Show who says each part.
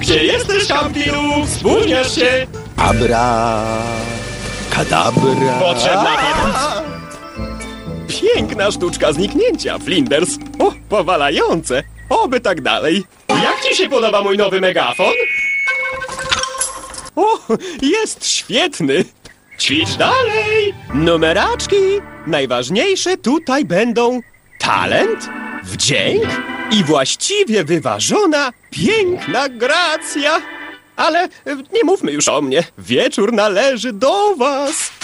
Speaker 1: Gdzie jesteś, Kampilu? Spóźniasz się!
Speaker 2: Abra... kadabra...
Speaker 1: Potrzebna pomoc? Piękna sztuczka zniknięcia, Flinders. O, powalające. Oby tak dalej. Jak ci się podoba mój nowy megafon? O, jest świetny. Ćwicz dalej. Numeraczki. Najważniejsze tutaj będą talent, wdzięk i właściwie wyważona, piękna gracja. Ale nie mówmy już o mnie. Wieczór należy do was.